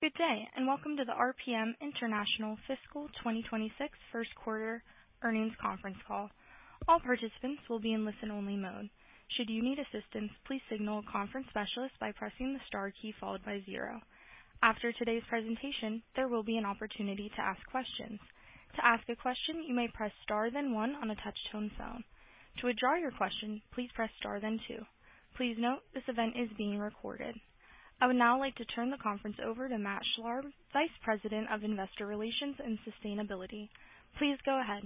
Good day, and welcome to the RPM International Fiscal 2026 First Quarter Earnings Conference Call. All participants will be in listen-only mode. Should you need assistance, please signal a conference specialist by pressing the star key followed by 0. After today's presentation, there will be an opportunity to ask questions. To ask a question, you may press star then 1 on a touch-tone phone. To withdraw your question, please press star then 2. Please note, this event is being recorded. I would now like to turn the conference over to Matt Schlarb, Vice President of Investor Relations and Sustainability. Please go ahead.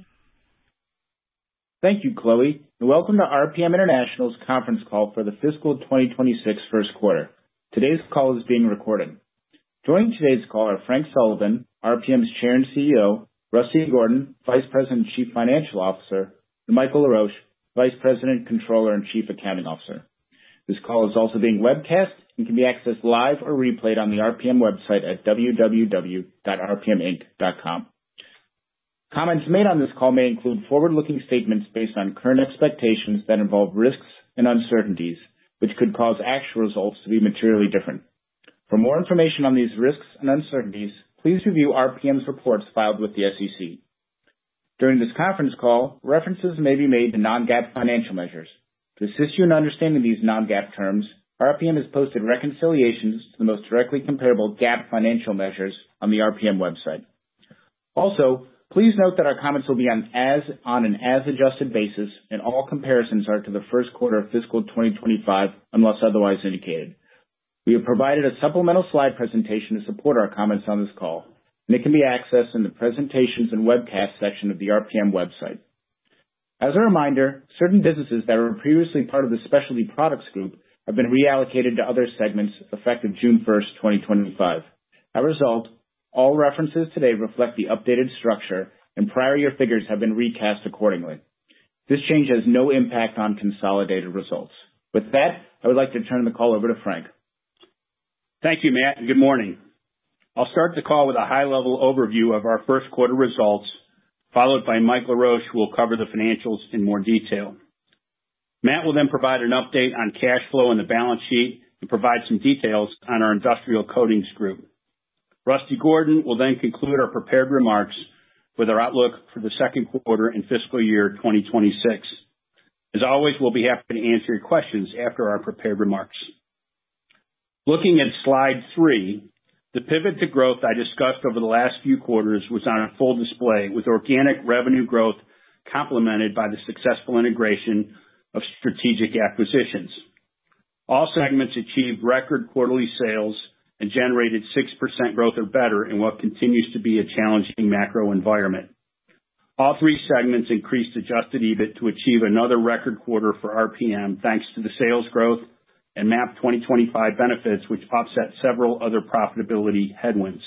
Thank you, Chloe, and welcome to RPM International's conference call for the fiscal 2026 first quarter. Today's call is being recorded. Joining today's call are Frank Sullivan, RPM's Chair and CEO, Rusty Gordon, Vice President and Chief Financial Officer, and Michael LaRoche, Vice President, Controller, and Chief Accounting Officer. This call is also being webcast and can be accessed live or replayed on the RPM website at www.rpminc.com. Comments made on this call may include forward-looking statements based on current expectations that involve risks and uncertainties, which could cause actual results to be materially different. For more information on these risks and uncertainties, please review RPM's reports filed with the SEC. During this conference call, references may be made to non-GAAP financial measures. To assist you in understanding these non-GAAP terms, RPM has posted reconciliations to the most directly comparable GAAP financial measures on the RPM website. Also, please note that our comments will be on an as-adjusted basis, and all comparisons are to the first quarter of fiscal 2025 unless otherwise indicated. We have provided a supplemental slide presentation to support our comments on this call, and it can be accessed in the Presentations and Webcast section of the RPM website. As a reminder, certain businesses that were previously part of the Specialty Products Group have been reallocated to other segments effective June 1st, 2025. As a result, all references today reflect the updated structure, and prior year figures have been recast accordingly. This change has no impact on consolidated results. With that, I would like to turn the call over to Frank. Thank you, Matt, and good morning. I'll start the call with a high-level overview of our first quarter results, followed by Mike LaRoche, who will cover the financials in more detail. Matt will then provide an update on cash flow and the balance sheet and provide some details on our Industrial Coatings Group. Rusty Gordon will then conclude our prepared remarks with our outlook for the second quarter and fiscal year 2026. As always, we'll be happy to answer your questions after our prepared remarks. Looking at slide 3, the pivot to growth I discussed over the last few quarters was on full display, with organic revenue growth complemented by the successful integration of strategic acquisitions. All segments achieved record quarterly sales and generated 6% growth or better in what continues to be a challenging macro environment. All three segments increased adjusted EBIT to achieve another record quarter for RPM thanks to the sales growth and MAP 2025 benefits, which offset several other profitability headwinds.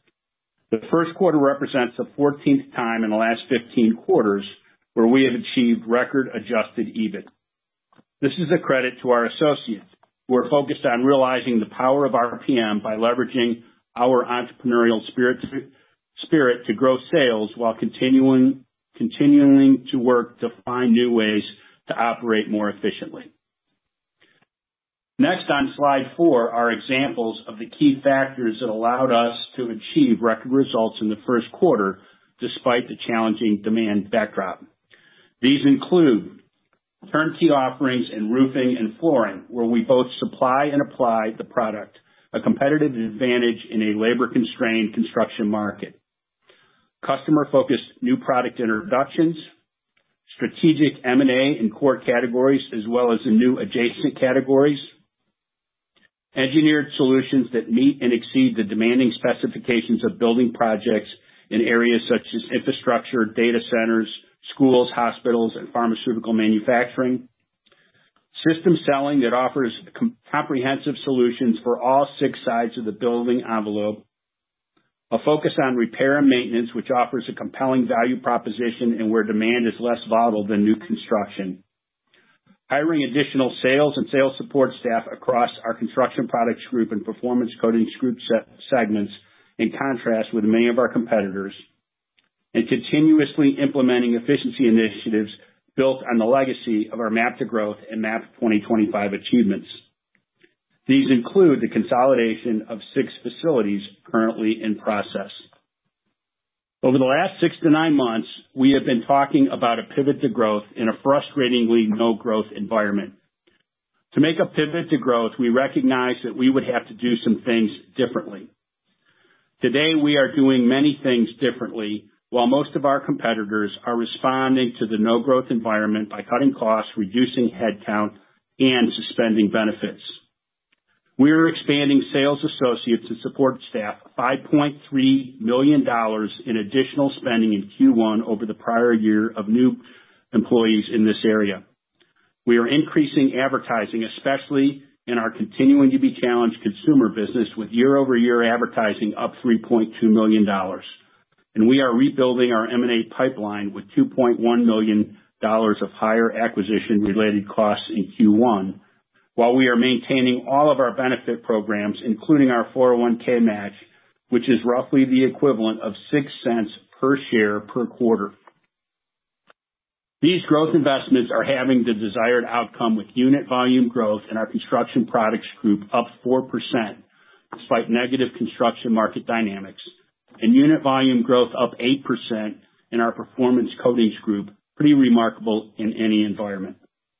The first quarter represents the 14th time in the last 15 quarters where we have achieved record adjusted EBIT. This is a credit to our associates, who are focused on realizing the power of RPM by leveraging our entrepreneurial spirit to grow sales while continuing to work to find new ways to operate more efficiently. Next, on slide 4, are examples of the key factors that allowed us to achieve record results in the first quarter despite the challenging demand backdrop. These include turnkey offerings in roofing and flooring, where we both supply and apply the product, a competitive advantage in a labor-constrained construction market. Customer-focused new product introductions, strategic M&A in core categories as well as in new adjacent categories, engineered solutions that meet and exceed the demanding specifications of building projects in areas such as infrastructure, data centers, schools, hospitals, and pharmaceutical manufacturing, system selling that offers comprehensive solutions for all 6 sides of the building envelope, a focus on repair and maintenance, which offers a compelling value proposition and where demand is less volatile than new construction, hiring additional sales and sales support staff across our Construction Products Group and Performance Coatings Group segments, in contrast with many of our competitors, and continuously implementing efficiency initiatives built on the legacy of our MAP to Growth and MAP 2025 achievements. These include the consolidation of 6 facilities currently in process. Over the last 6 to 9 months, we have been talking about a pivot to growth in a frustratingly no-growth environment. To make a pivot to growth, we recognize that we would have to do some things differently. Today, we are doing many things differently, while most of our competitors are responding to the no-growth environment by cutting costs, reducing headcount, and suspending benefits. We are expanding sales associates and support staff $5.3 million in additional spending in Q1 over the prior year of new employees in this area. We are increasing advertising, especially in our continuing to be challenged consumer business, with year-over-year advertising up $3.2 million. And we are rebuilding our M&A pipeline with $2.1 million of higher acquisition-related costs in Q1, while we are maintaining all of our benefit programs, including our 401k match, which is roughly the equivalent of 6 cents per share per quarter. These growth investments are having the desired outcome, with unit volume growth in our Construction Products Group up 4%, despite negative construction market dynamics, and unit volume growth up 8% in our Performance Coatings Group, pretty remarkable in any environment.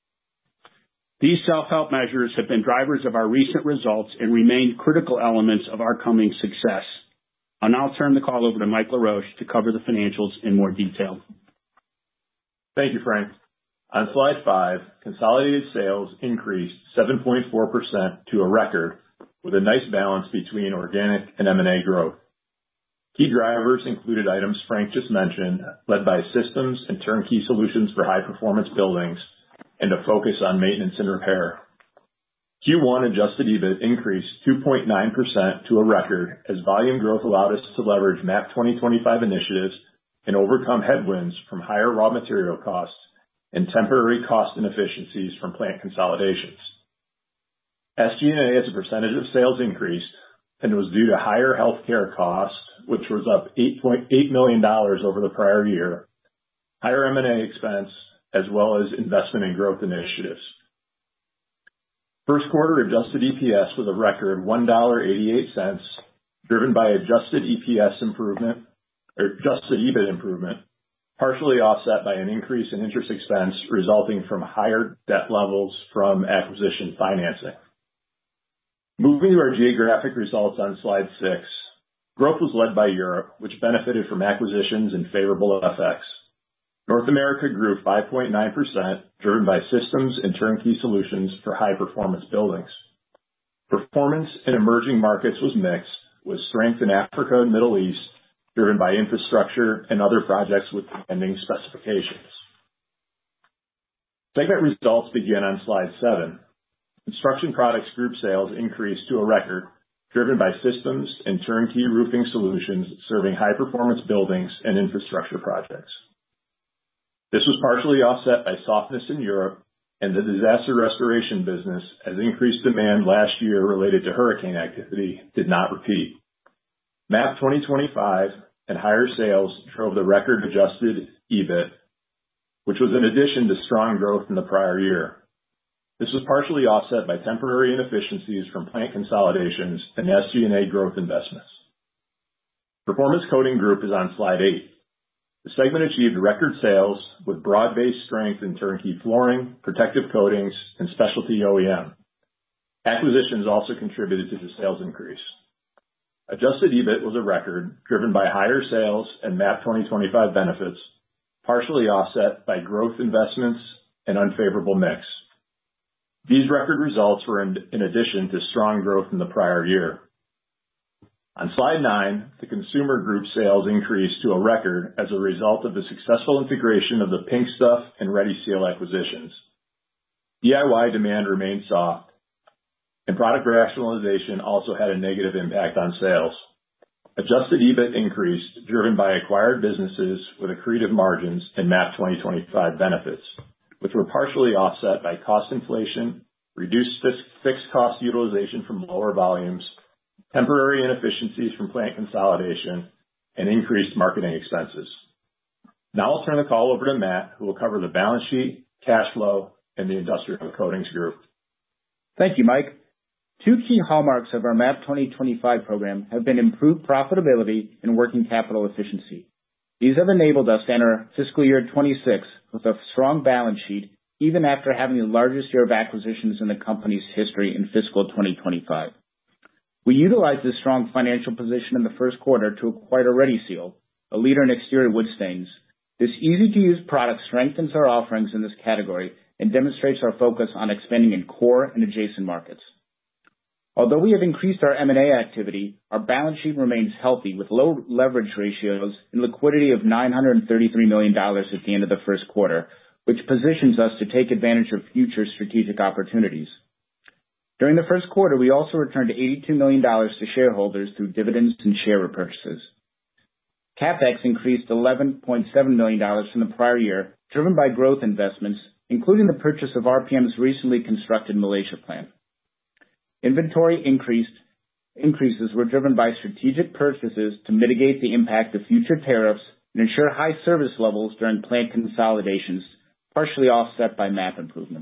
These self-help measures have been drivers of our recent results and remain critical elements of our coming success. I'll now turn the call over to Mike LaRoche to cover the financials in more detail. Thank you, Frank. On slide 5, consolidated sales increased 7.4% to a record, with a nice balance between organic and M&A growth. Key drivers included items Frank just mentioned, led by systems and turnkey solutions for high-performance buildings, and a focus on maintenance and repair. Q1 adjusted EBIT increased 2.9% to a record, as volume growth allowed us to leverage MAP 2025 initiatives and overcome headwinds from higher raw material costs and temporary cost inefficiencies from plant consolidations. SG&A as a percentage of sales increased, and it was due to higher healthcare costs, which was up $8.8 million over the prior year, higher M&A expense, as well as investment in growth initiatives. First quarter adjusted EPS was a record $1.88, driven by adjusted EPS improvement, or adjusted EBIT improvement, partially offset by an increase in interest expense resulting from higher debt levels from acquisition financing. Moving to our geographic results on slide 6, growth was led by Europe, which benefited from acquisitions and favorable FX. North America grew 5.9%, driven by systems and turnkey solutions for high-performance buildings. Performance in emerging markets was mixed, with strength in Africa and Middle East, driven by infrastructure and other projects with pending specifications. Segment results begin on slide 7. Construction Products Group sales increased to a record, driven by systems and turnkey roofing solutions serving high-performance buildings and infrastructure projects. This was partially offset by softness in Europe and the disaster restoration business, as increased demand last year related to hurricane activity did not repeat. MAP 2025 and higher sales drove the record adjusted EBIT, which was in addition to strong growth in the prior year. This was partially offset by temporary inefficiencies from plant consolidations and SG&A growth investments. Performance Coatings Group is on slide 8. The segment achieved record sales with broad-based strength in turnkey flooring, protective coatings, and specialty OEM. Acquisitions also contributed to the sales increase. Adjusted EBIT was a record, driven by higher sales and MAP 2025 benefits, partially offset by growth investments and unfavorable mix. These record results were in addition to strong growth in the prior year. On slide 9, the Consumer Group sales increased to a record as a result of the successful integration of the Pink Stuff and Ready Seal acquisitions. DIY demand remained soft, and product rationalization also had a negative impact on sales. Adjusted EBIT increased, driven by acquired businesses with accretive margins and MAP 2025 benefits, which were partially offset by cost inflation, reduced fixed cost utilization from lower volumes, temporary inefficiencies from plant consolidation, and increased marketing expenses. Now I'll turn the call over to Matt, who will cover the balance sheet, cash flow, and the Industrial Coatings Group. Thank you, Mike. Two key hallmarks of our MAP 2025 program have been improved profitability and working capital efficiency. These have enabled us to enter fiscal year 26 with a strong balance sheet, even after having the largest year of acquisitions in the company's history in fiscal 2025. We utilized this strong financial position in the first quarter to acquire Ready Seal, a leader in exterior wood stains. This easy-to-use product strengthens our offerings in this category and demonstrates our focus on expanding in core and adjacent markets. Although we have increased our M&A activity, our balance sheet remains healthy with low leverage ratios and liquidity of $933 million at the end of the first quarter, which positions us to take advantage of future strategic opportunities. During the first quarter, we also returned $82 million to shareholders through dividends and share repurchases. CapEx increased $11.7 million from the prior year, driven by growth investments, including the purchase of RPM's recently constructed Malaysia plant. Inventory increases were driven by strategic purchases to mitigate the impact of future tariffs and ensure high service levels during plant consolidations, partially offset by MAP improvements.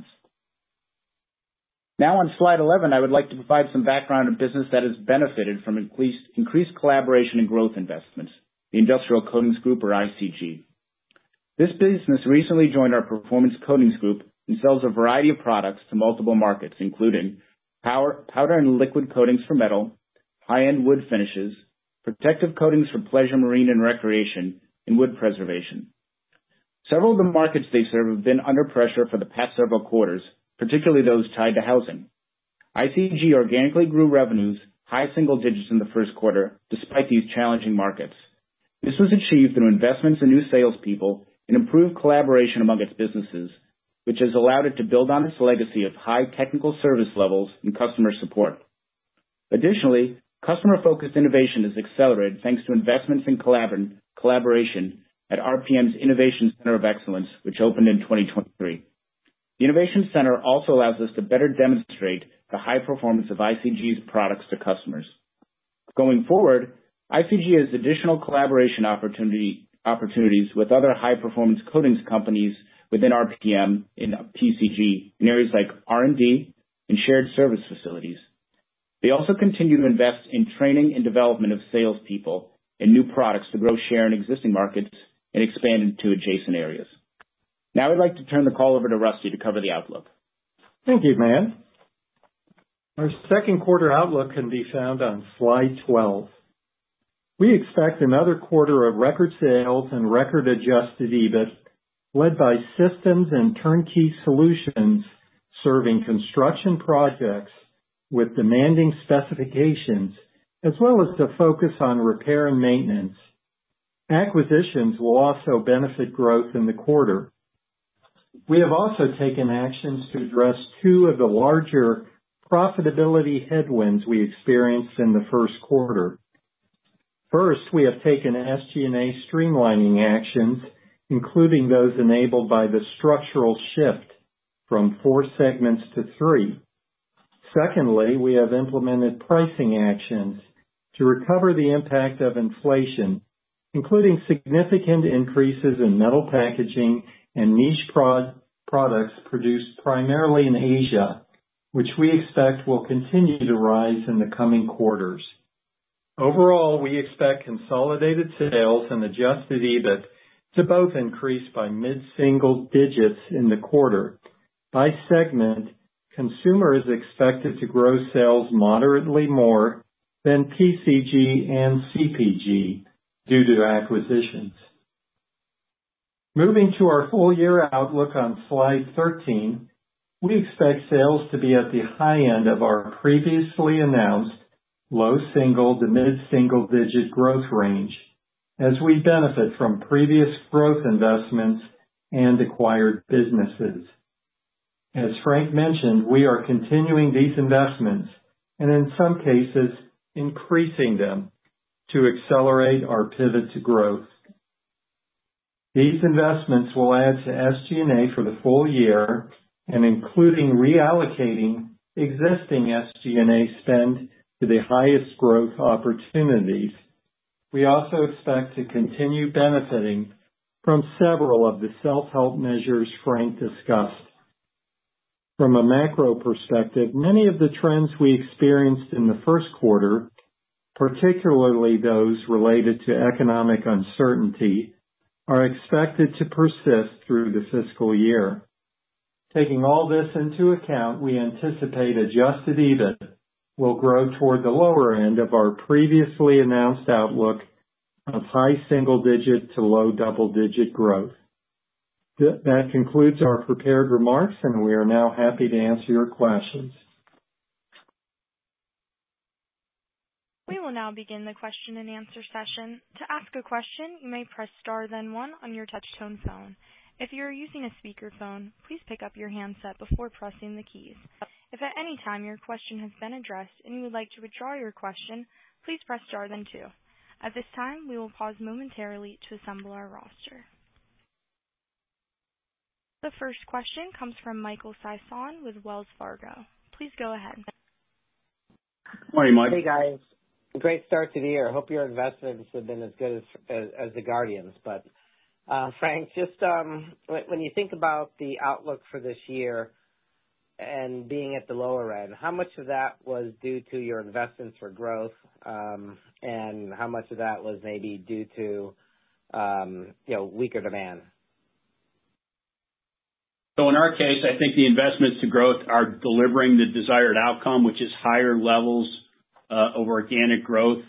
Now on slide 11, I would like to provide some background on a business that has benefited from increased collaboration and growth investments, the Industrial Coatings Group, or ICG. This business recently joined our Performance Coatings Group and sells a variety of products to multiple markets, including powder and liquid coatings for metal, high-end wood finishes, protective coatings for pleasure, marine, and recreation, and wood preservation. Several of the markets they serve have been under pressure for the past several quarters, particularly those tied to housing. ICG organically grew revenues high single digits in the first quarter, despite these challenging markets. This was achieved through investments in new salespeople and improved collaboration among its businesses, which has allowed it to build on its legacy of high technical service levels and customer support. Additionally, customer-focused innovation is accelerated thanks to investments in collaboration at RPM's Innovation Center of Excellence, which opened in 2023. The Innovation Center also allows us to better demonstrate the high performance of ICG's products to customers. Going forward, ICG has additional collaboration opportunities with other high-performance coatings companies within RPM and PCG in areas like R&D and shared service facilities. They also continue to invest in training and development of salespeople and new products to grow share in existing markets and expand into adjacent areas. Now I'd like to turn the call over to Rusty to cover the outlook. Thank you, Matt. Our second quarter outlook can be found on slide 12. We expect another quarter of record sales and record adjusted EBIT, led by systems and turnkey solutions serving construction projects with demanding specifications, as well as the focus on repair and maintenance. Acquisitions will also benefit growth in the quarter. We have also taken actions to address two of the larger profitability headwinds we experienced in the first quarter. First, we have taken SG&A streamlining actions, including those enabled by the structural shift from 4 segments to 3. Secondly, we have implemented pricing actions to recover the impact of inflation, including significant increases in metal packaging and niche products produced primarily in Asia, which we expect will continue to rise in the coming quarters. Overall, we expect consolidated sales and adjusted EBIT to both increase by mid-single digits in the quarter. By segment, consumer is expected to grow sales moderately more than PCG and CPG due to acquisitions. Moving to our full year outlook on slide 13, we expect sales to be at the high end of our previously announced low single to mid-single digit growth range, as we benefit from previous growth investments and acquired businesses. As Frank mentioned, we are continuing these investments and in some cases increasing them to accelerate our pivot to growth. These investments will add to SG&A for the full year and including reallocating existing SG&A spend to the highest growth opportunities. We also expect to continue benefiting from several of the self-help measures Frank discussed. From a macro perspective, many of the trends we experienced in the first quarter, particularly those related to economic uncertainty, are expected to persist through the fiscal year. Taking all this into account, we anticipate adjusted EBIT will grow toward the lower end of our previously announced outlook of high single-digit to low double-digit growth. That concludes our prepared remarks, and we are now happy to answer your questions. We will now begin the question and answer session. To ask a question, you may press star then one on your touch-tone phone. If you are using a speakerphone, please pick up your handset before pressing the keys. If at any time your question has been addressed and you would like to withdraw your question, please press star then two. At this time, we will pause momentarily to assemble our roster. The first question comes from Michael Sison with Wells Fargo. Please go ahead. Morning, Mike. Hey, guys. Great start to the year. Hope your investments have been as good as the Guardians. But, Frank, just when you think about the outlook for this year and being at the lower end, how much of that was due to your investments for growth, and how much of that was maybe due to weaker demand? So in our case, I think the investments to growth are delivering the desired outcome, which is higher levels of organic growth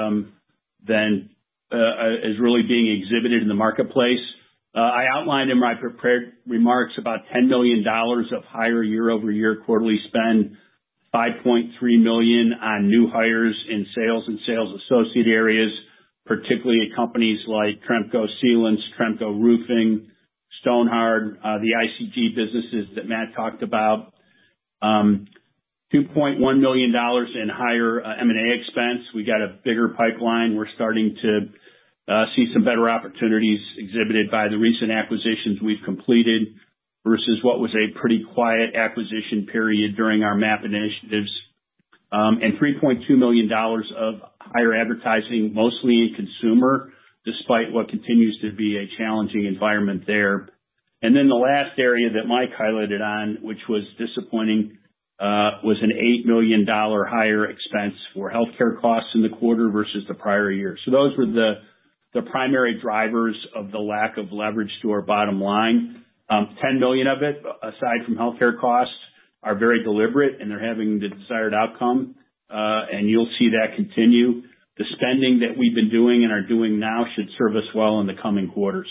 than is really being exhibited in the marketplace. I outlined in my prepared remarks about $10 million of higher year-over-year quarterly spend, $5.3 million on new hires in sales and sales associate areas, particularly at companies like Tremco Sealants, Tremco Roofing, Stonehard, the ICG businesses that Matt talked about. $2.1 million in higher M&A expense. We got a bigger pipeline. We're starting to see some better opportunities exhibited by the recent acquisitions we've completed versus what was a pretty quiet acquisition period during our MAP initiatives. And $3.2 million of higher advertising, mostly in consumer, despite what continues to be a challenging environment there. And then the last area that Mike highlighted on, which was disappointing, was an $8 million higher expense for healthcare costs in the quarter versus the prior year. So those were the primary drivers of the lack of leverage to our bottom line. 10 million of it, aside from healthcare costs, are very deliberate and they're having the desired outcome. And you'll see that continue. The spending that we've been doing and are doing now should serve us well in the coming quarters.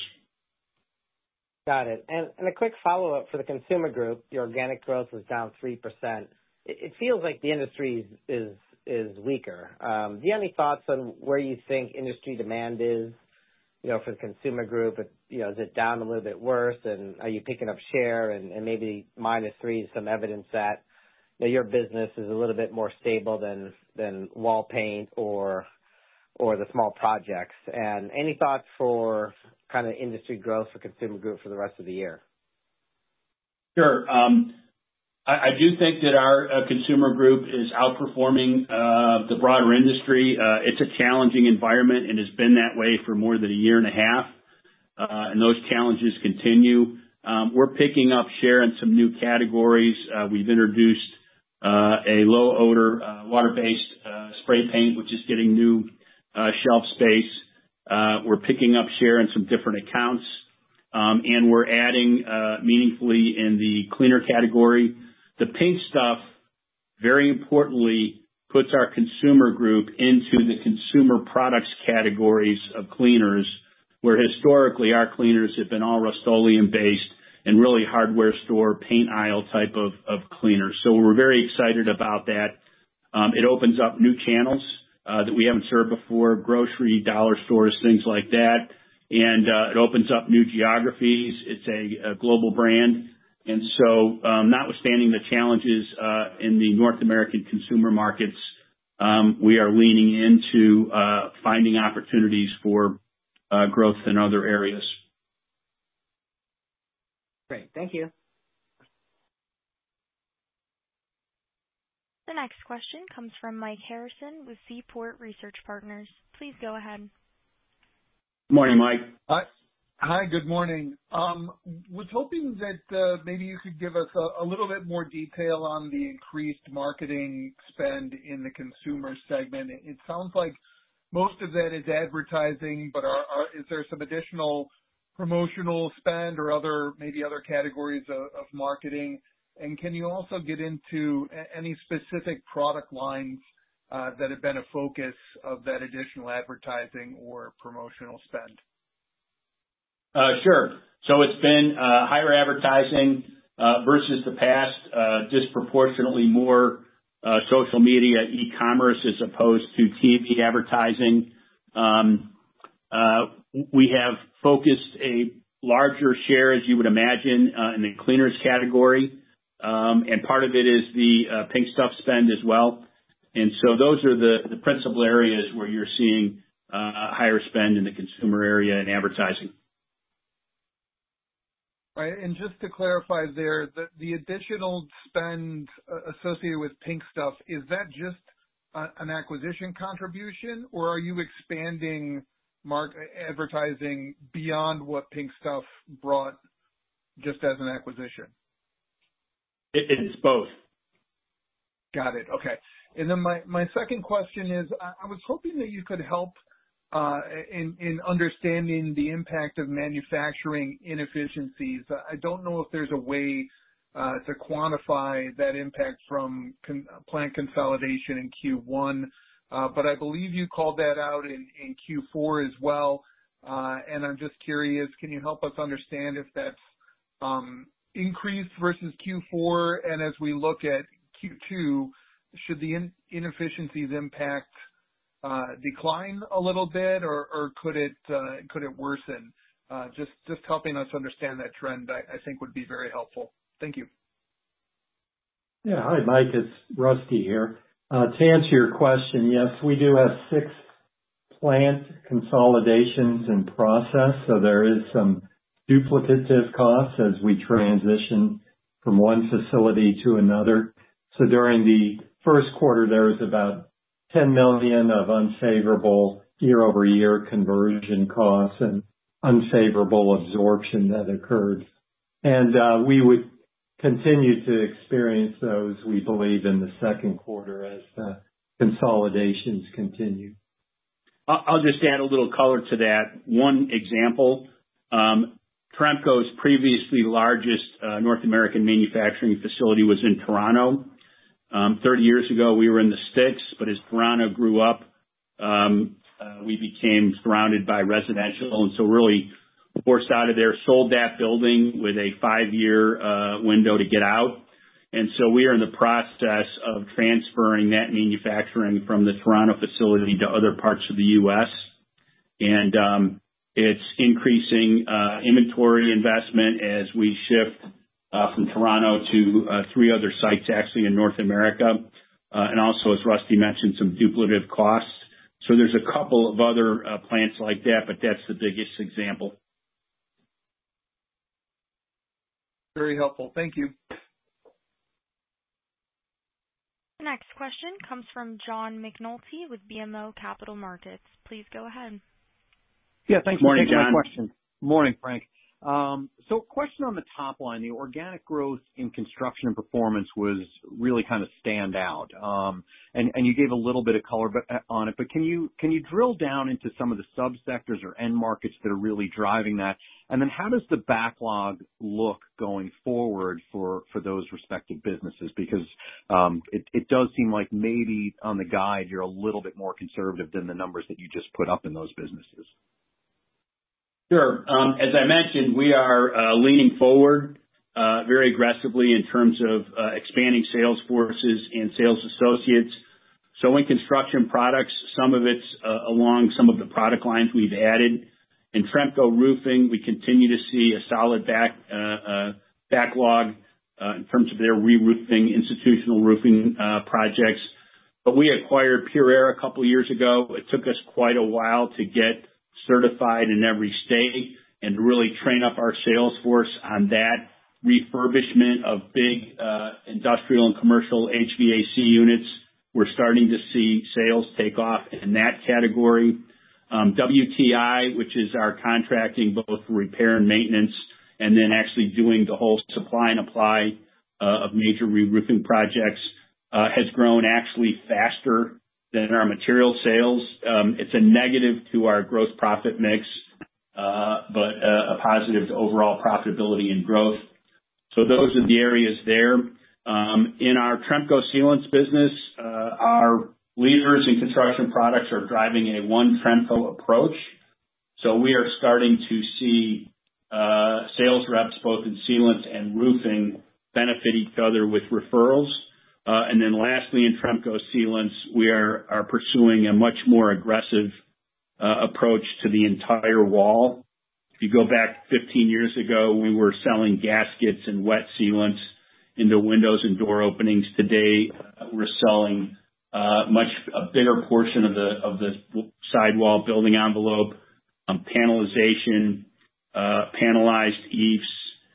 Got it. And a quick follow-up for the consumer group, your organic growth was down 3%. It feels like the industry is weaker. Do you have any thoughts on where you think industry demand is, for the consumer group? Is it down a little bit worse, and are you picking up share? And maybe -3 is some evidence that your business is a little bit more stable than wall paint or the small projects. And any thoughts for kind of industry growth for consumer group for the rest of the year? Sure. I do think that our consumer group is outperforming the broader industry. It's a challenging environment and has been that way for more than a year and a half, and those challenges continue. We're picking up share in some new categories. We've introduced a low-odor water-based spray paint, which is getting new shelf space. We're picking up share in some different accounts, and we're adding meaningfully in the cleaner category. The Pink Stuff, very importantly, puts our consumer group into the consumer products categories of cleaners, where historically our cleaners have been all Rust-Oleum-based and really hardware store, paint aisle type of cleaners. So we're very excited about that. It opens up new channels that we haven't served before, grocery, dollar stores, things like that. And it opens up new geographies. It's a global brand. And so notwithstanding the challenges in the North American consumer markets, we are leaning into finding opportunities for growth in other areas. Great. Thank you. The next question comes from Mike Harrison with Seaport Research Partners. Please go ahead. Good morning, Mike. Hi, good morning. Was hoping that maybe you could give us a little bit more detail on the increased marketing spend in the consumer segment. It sounds like most of that is advertising, but is there some additional promotional spend or other categories of marketing? And can you also get into any specific product lines that have been a focus of that additional advertising or promotional spend? Sure. So it's been higher advertising versus the past, disproportionately more social media, e-commerce as opposed to TV advertising. We have focused a larger share, as you would imagine, in the cleaners category, and part of it is the Pink Stuff spend as well. And so those are the principal areas where you're seeing higher spend in the consumer area and advertising. Right, and just to clarify there, the additional spend associated with Pink Stuff, is that just an acquisition contribution, or are you expanding advertising beyond what Pink Stuff brought just as an acquisition? It's both. Got it. Okay. And then my second question is, I was hoping that you could help in understanding the impact of manufacturing inefficiencies. I don't know if there's a way to quantify that impact from plant consolidation in Q1, but I believe you called that out in Q4 as well. And I'm just curious, can you help us understand if that's increased versus Q4? And as we look at Q2, should the inefficiencies impact decline a little bit, or could it worsen? Just helping us understand that trend, I think, would be very helpful. Thank you. Yeah. Hi, Mike. It's Rusty here. To answer your question, yes, we do have 6 plant consolidations in process, so there is some duplicative costs as we transition from one facility to another. So during the first quarter, there was about $10 million of unfavorable year-over-year conversion costs and unfavorable absorption that occurred. And we would continue to experience those, we believe, in the second quarter as the consolidations continue. I'll just add a little color to that. One example, Tremco's previously largest North American manufacturing facility was in Toronto. 30 years ago, we were in the sticks, but as Toronto grew up, we became surrounded by residential, and so really forced out of there, sold that building with a 5-year window to get out. And so we are in the process of transferring that manufacturing from the Toronto facility to other parts of the U.S. And it's increasing inventory investment as we shift from Toronto to 3 other sites actually in North America. And also, as Rusty mentioned, some duplicative costs. So there's a couple of other plants like that, but that's the biggest example. Very helpful. Thank you. The next question comes from John McNulty with BMO Capital Markets. Please go ahead. Yeah, thanks Morning, for taking John. my question. Morning, Frank. So question on the top line, the organic growth in construction and performance was really kind of stand out. And you gave a little bit of color on it, but can you drill down into some of the subsectors or end markets that are really driving that? And then how does the backlog look going forward for those respective businesses? Because it does seem like maybe on the guide you're a little bit more conservative than the numbers that you just put up in those businesses. Sure. As I mentioned, we are leaning forward very aggressively in terms of expanding sales forces and sales associates. So in construction products, some of it's along some of the product lines we've added. In Tremco Roofing, we continue to see a solid backlog in terms of their re-roofing, institutional roofing projects. But we acquired Pure Air a couple of years ago. It took us quite a while to get certified in every state and to really train up our sales force on that refurbishment of big industrial and commercial HVAC units. We're starting to see sales take off in that category. WTI, which is our contracting both for repair and maintenance, and then actually doing the whole supply and apply of major re-roofing projects, has grown actually faster than our material sales. It's a negative to our gross profit mix, but a positive to overall profitability and growth. So those are the areas there. In our Tremco Sealants business, our leaders in construction products are driving a one Tremco approach. So we are starting to see sales reps both in sealants and roofing benefit each other with referrals. And then lastly, in Tremco Sealants, we are pursuing a much more aggressive approach to the entire wall. If you go back 15 years ago, we were selling gaskets and wet sealants into windows and door openings. Today, we're selling a bigger portion of the sidewall building envelope, panelization, panelized EIFS,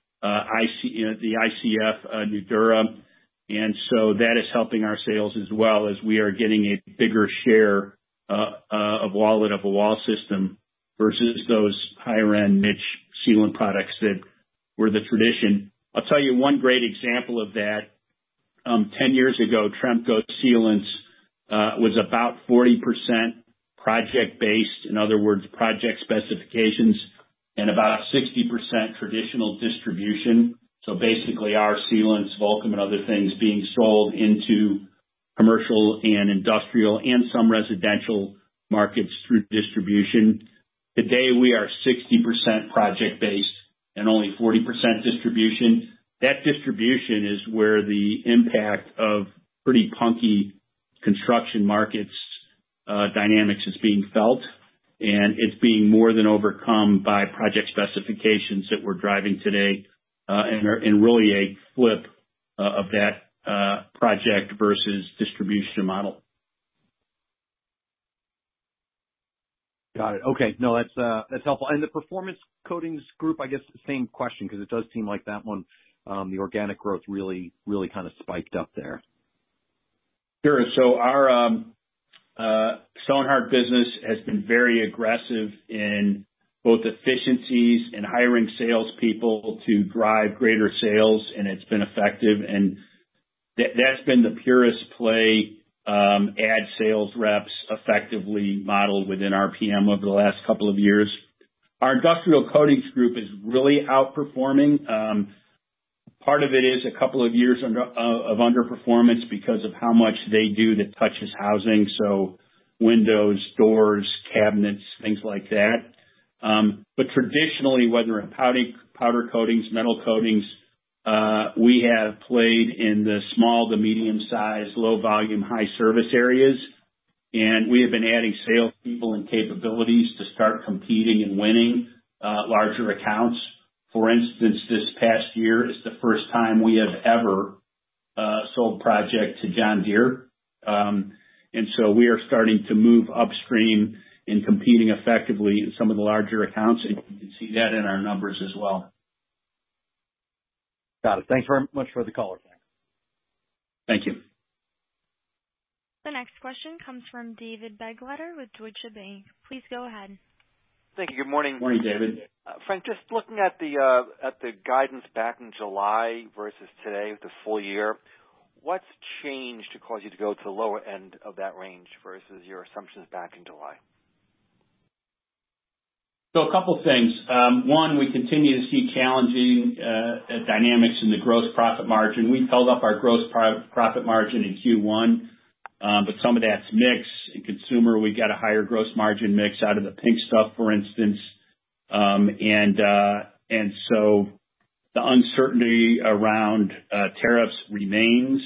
the ICF Nudura. And so that is helping our sales as well, as we are getting a bigger share of wallet of a wall system versus those higher end niche sealant products that were the tradition. I'll tell you one great example of that. 10 years ago, Tremco Sealants was about 40% project based, in other words, project specifications, and about 60% traditional distribution. So basically our sealants, Vulcum and other things being sold into commercial and industrial and some residential markets through distribution. Today we are 60% project based and only 40% distribution. That distribution is where the impact of pretty punky construction markets dynamics is being felt, and it's being more than overcome by project specifications that we're driving today, and really a flip of that project versus distribution model. Got it. Okay. No, that's helpful. And the Performance Coatings Group, I guess the same question, because it does seem like that one, the organic growth really kind of spiked up there. Sure. So our Stonhard business has been very aggressive in both efficiencies and hiring salespeople to drive greater sales, and it's been effective. And that's been the purest play, add sales reps effectively modeled within RPM over the last couple of years. Our Industrial Coatings Group is really outperforming. Part of it is a couple of years of underperformance because of how much they do that touches housing, so windows, doors, cabinets, things like that. But traditionally, whether in powder coatings, metal coatings, we have played in the small to medium size, low volume, high service areas. And we have been adding salespeople and capabilities to start competing and winning larger accounts. For instance, this past year is the first time we have ever sold project to John Deere. And so we are starting to move upstream in competing effectively in some of the larger accounts, and you can see that in our numbers as well. Got it. Thanks very much for the call. Thank you. The next question comes from David Begleiter with Deutsche Bank. Please go ahead. Thank you. Good morning. Morning, David. Frank, just looking at the guidance back in July versus today with the full year, what's changed to cause you to go to the lower end of that range versus your assumptions back in July? So a couple things. One, we continue to see challenging dynamics in the gross profit margin. We've held up our gross profit margin in Q1, but some of that's mix. In consumer, we got a higher gross margin mix out of the pink stuff, for instance. And so the uncertainty around tariffs remains.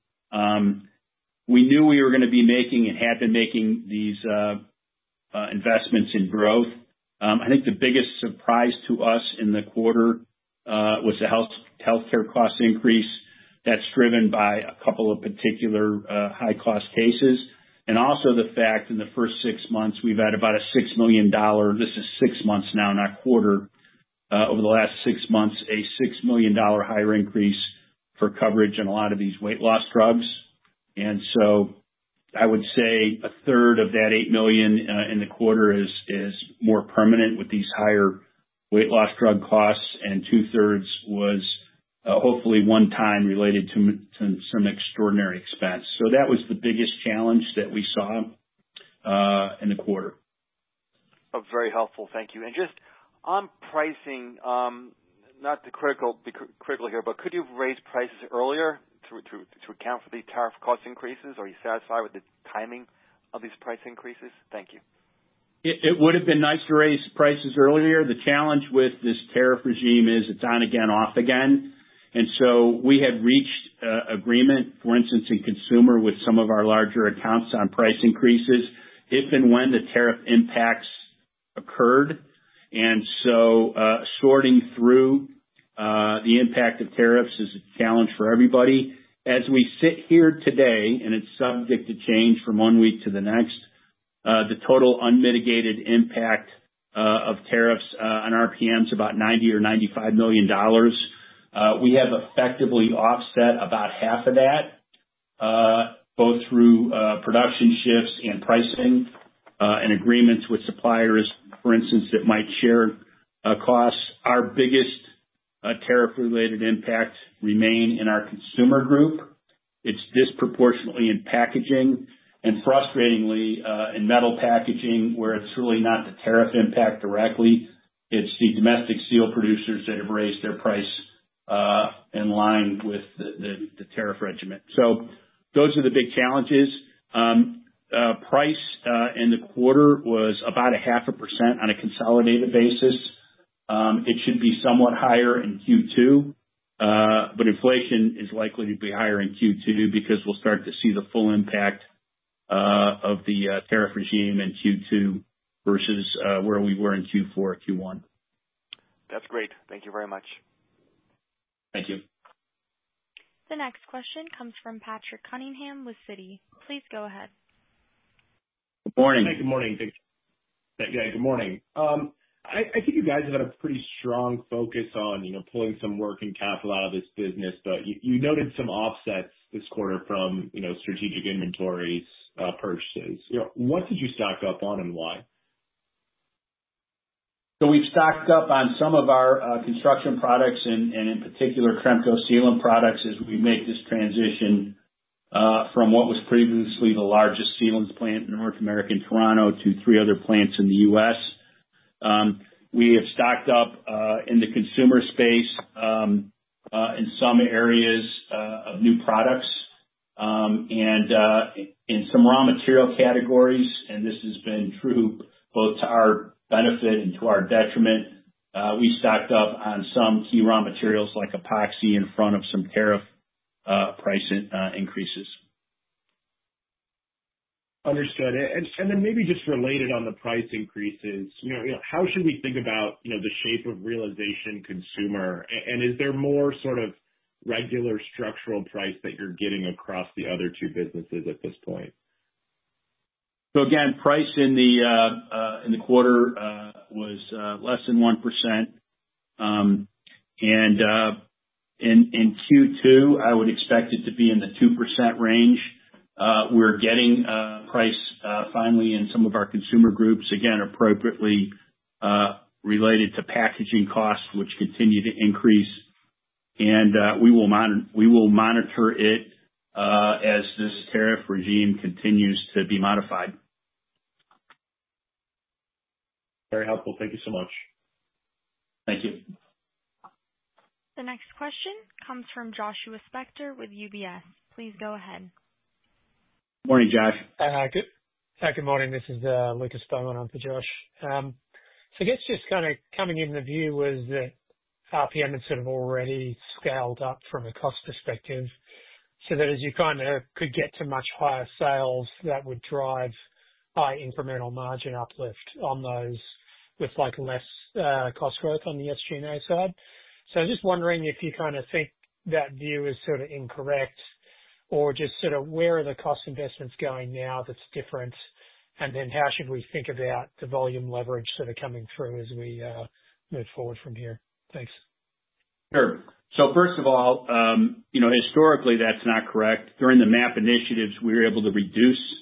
We knew we were going to be making and had been making these investments in growth. I think the biggest surprise to us in the quarter was the healthcare cost increase. That's driven by a couple of particular high cost cases. And also the fact in the first 6 months, we've had about a $6 million, this is 6 months now, not quarter, over the last 6 months, a $6 million higher increase for coverage on a lot of these weight loss drugs. And so I would say a third of that $8 million in the quarter is more permanent with these higher weight loss drug costs, and 2/3 was hopefully one time related to some extraordinary expense. So that was the biggest challenge that we saw in the quarter. Oh, very helpful. Thank you. And just on pricing, not to be critical here, but could you have raised prices earlier to account for the tariff cost increases? Are you satisfied with the timing of these price increases? Thank you. It would have been nice to raise prices earlier. The challenge with this tariff regime is it's on again, off again. And so we had reached agreement, for instance, in consumer with some of our larger accounts on price increases if and when the tariff impacts occurred. And so sorting through the impact of tariffs is a challenge for everybody. As we sit here today, and it's subject to change from one week to the next, the total unmitigated impact of tariffs on RPM is about $90 or $95 million. We have effectively offset about half of that, both through production shifts and pricing and agreements with suppliers, for instance, that might share costs. Our biggest tariff-related impact remain in our consumer group. It's disproportionately in packaging and frustratingly in metal packaging, where it's really not the tariff impact directly. It's the domestic steel producers that have raised their price in line with the tariff regimen. So those are the big challenges. Price in the quarter was about 0.5% on a consolidated basis. It should be somewhat higher in Q2, but inflation is likely to be higher in Q2 because we'll start to see the full impact of the tariff regime in Q2 versus where we were in Q4 or Q1. That's great. Thank you very much. Thank you. The next question comes from Patrick Cunningham with Citi. Please go ahead. Good morning. Hey, good morning. Yeah, good morning. I think you guys have had a pretty strong focus on, pulling some working capital out of this business, but you noted some offsets this quarter from, strategic inventories purchases. What did you stock up on and why? So we've stocked up on some of our construction products and in particular Tremco sealant products as we make this transition from what was previously the largest sealants plant in North America in Toronto to 3 other plants in the U.S. We have stocked up in the consumer space in some areas of new products and in some raw material categories, and this has been true both to our benefit and to our detriment. We stocked up on some key raw materials like epoxy in front of some tariff price increases. Understood. And then maybe just related on the price increases, how should we think about, the shape of realization consumer? And is there more sort of regular structural price that you're getting across the other 2 businesses at this point? So again, price in the quarter was less than 1%. And in Q2, I would expect it to be in the 2% range. We're getting price finally in some of our consumer groups, again, appropriately related to packaging costs, which continue to increase. And we will monitor it as this tariff regime continues to be modified. Very helpful. Thank you so much. Thank you. The next question comes from Joshua Spector with UBS. Please go ahead. Morning, Josh. Good morning. This is Lucas Bowman on for Josh. So I guess just kind of coming in, the view was that RPM had sort of already scaled up from a cost perspective, so that as you kind of could get to much higher sales, that would drive high incremental margin uplift on those with like less cost growth on the SG&A side. So I'm just wondering if you kind of think that view is sort of incorrect, or just sort of where are the cost investments going now that's different, and then how should we think about the volume leverage sort of coming through as we move forward from here? Thanks. Sure. So first of all, historically that's not correct. During the MAP initiatives, we were able to reduce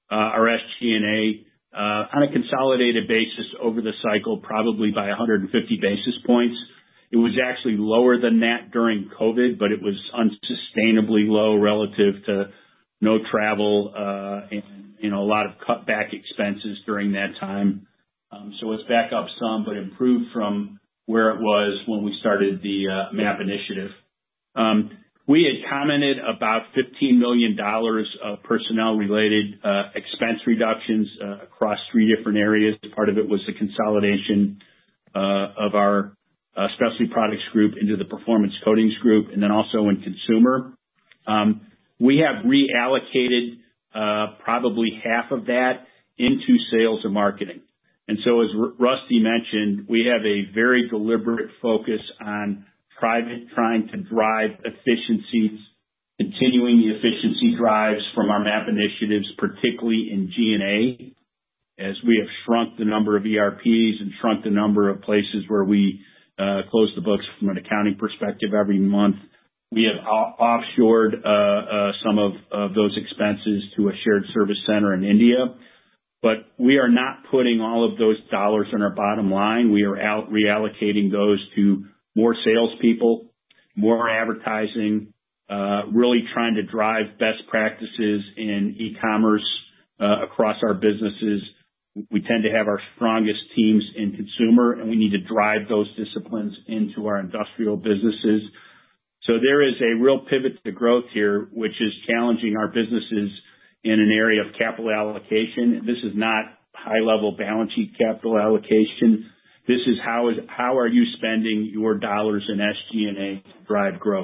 our SG&A on a consolidated basis over the cycle, probably by 150 basis points. It was actually lower than that during COVID, but it was unsustainably low relative to no travel, and, a lot of cutback expenses during that time. So it's back up some, but improved from where it was when we started the MAP initiative. We had commented about $15 million of personnel-related expense reductions across 3 different areas. Part of it was the consolidation of our Specialty Products Group into the Performance Coatings Group, and then also in Consumer. We have reallocated probably half of that into sales and marketing. And so as Rusty mentioned, we have a very deliberate focus on trying to drive efficiencies, continuing the efficiency drives from our MAP initiatives, particularly in G&A, as we have shrunk the number of ERPs and shrunk the number of places where we close the books from an accounting perspective every month. We have offshored some of those expenses to a shared service center in India. But we are not putting all of those dollars in our bottom line. We are reallocating those to more salespeople, more advertising, really trying to drive best practices in e-commerce across our businesses. We tend to have our strongest teams in consumer, and we need to drive those disciplines into our industrial businesses. So there is a real pivot to growth here, which is challenging our businesses in an area of capital allocation. This is not high-level balance sheet capital allocation. This is how are you spending your dollars in SG&A to drive growth?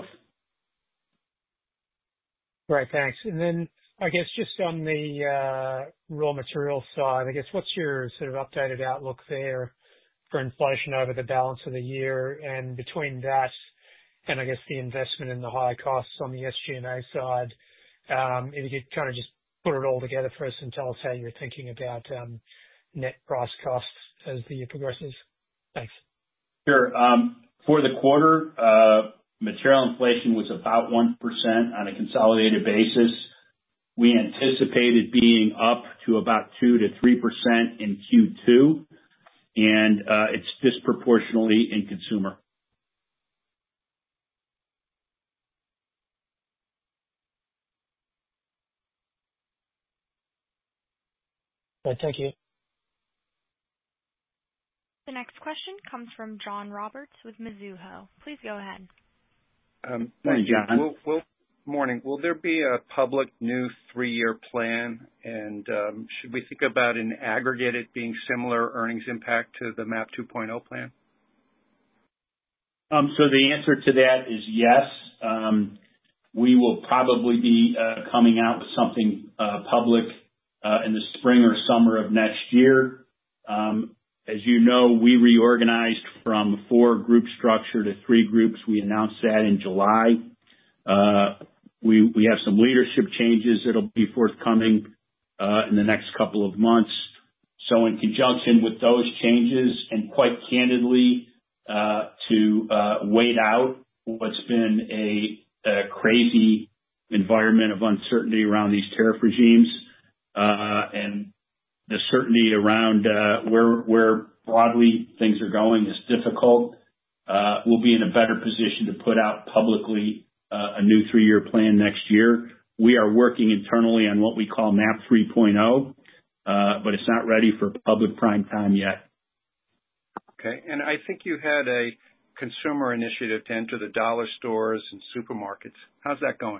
Right, thanks. And then I guess just on the raw material side, I guess what's your sort of updated outlook there for inflation over the balance of the year? And between that and I guess the investment in the high costs on the SG&A side, if you could kind of just put it all together for us and tell us how you're thinking about net price costs as the year progresses. Thanks. Sure. For the quarter, material inflation was about 1% on a consolidated basis. We anticipated being up to about 2 to 3% in Q2, and it's disproportionately in consumer. Right, thank you. The next question comes from John Roberts with Mizuho. Please go ahead. Morning, John. Morning. Will there be a public new 3-year plan? And should we think about in aggregate it being similar earnings impact to the MAP 2.0 plan? So the answer to that is yes. We will probably be coming out with something public in the spring or summer of next year. As you know, we reorganized from 4 group structure to 3 groups. We announced that in July. We have some leadership changes that'll be forthcoming in the next couple of months. So in conjunction with those changes, and quite candidly, to wait out what's been a crazy environment of uncertainty around these tariff regimes, and the certainty around where broadly things are going is difficult. We'll be in a better position to put out publicly a new 3-year plan next year. We are working internally on what we call MAP 3.0, but it's not ready for public prime time yet. Okay. And I think you had a consumer initiative to enter the dollar stores and supermarkets. How's that going?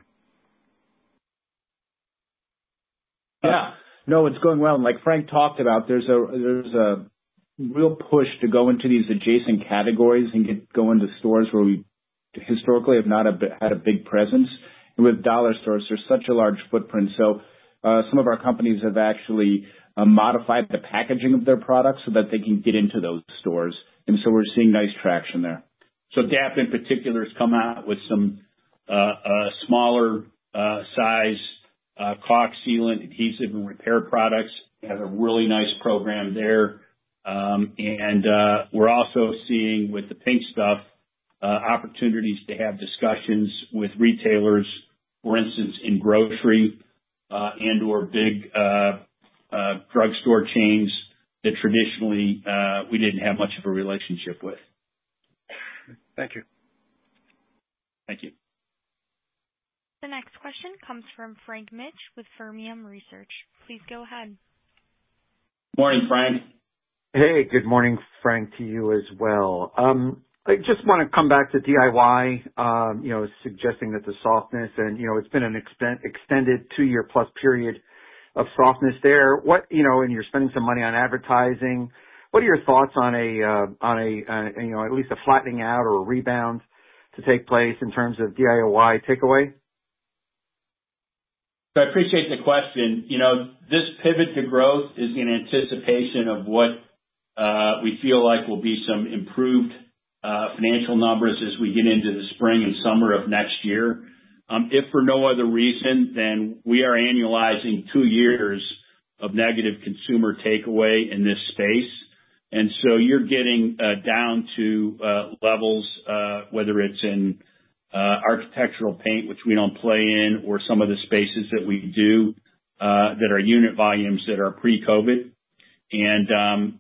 Yeah. No, it's going well. And like Frank talked about, there's a real push to go into these adjacent categories and go into stores where we historically have not had a big presence. And with dollar stores, there's such a large footprint. So some of our companies have actually modified the packaging of their products so that they can get into those stores. And so we're seeing nice traction there. So DAP in particular has come out with some smaller size caulk, sealant, adhesive, and repair products. We have a really nice program there. And we're also seeing with the pink stuff opportunities to have discussions with retailers, for instance, in grocery and or big drugstore chains that traditionally we didn't have much of a relationship with. Thank you. Thank you. The next question comes from Frank Mitsch with Fermium Research. Please go ahead. Morning, Frank. Hey, good morning, Frank, to you as well. I just want to come back to DIY, suggesting that the softness and, it's been an extended 2-year plus period of softness there. And you're spending some money on advertising. What are your thoughts on at least a flattening out or a rebound to take place in terms of DIY takeaway? So I appreciate the question. This pivot to growth is in anticipation of what we feel like will be some improved financial numbers as we get into the spring and summer of next year. If for no other reason, then we are annualizing 2 years of negative consumer takeaway in this space. And so you're getting down to levels, whether it's in architectural paint, which we don't play in, or some of the spaces that we do that are unit volumes that are pre-COVID. And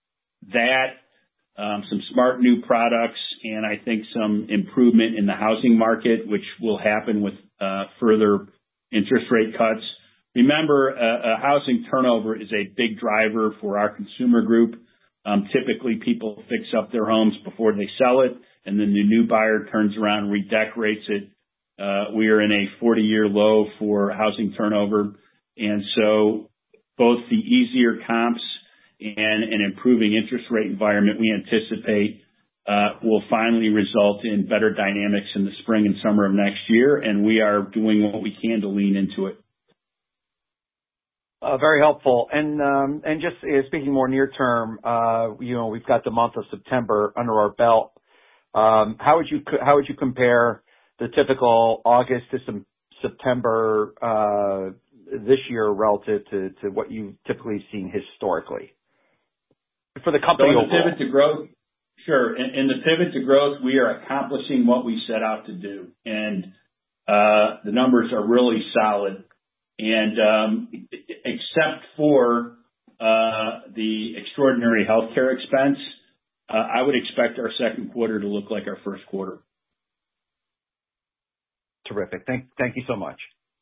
some smart new products, and I think some improvement in the housing market, which will happen with further interest rate cuts. Remember, housing turnover is a big driver for our consumer group. Typically, people fix up their homes before they sell it, and then the new buyer turns around and redecorates it. We are in a 40-year low for housing turnover, and so both the easier comps and an improving interest rate environment we anticipate will finally result in better dynamics in the spring and summer of next year, and we are doing what we can to lean into it. Very helpful. And just speaking more near term, we've got the month of September under our belt. How would you compare the typical August to some September this year relative to what you've typically seen historically for the company overall? So in the pivot to growth, sure. In the pivot to growth, we are accomplishing what we set out to do, and the numbers are really solid. And except for the extraordinary healthcare expense, I would expect our second quarter to look like our first quarter. Terrific. Thank you so much.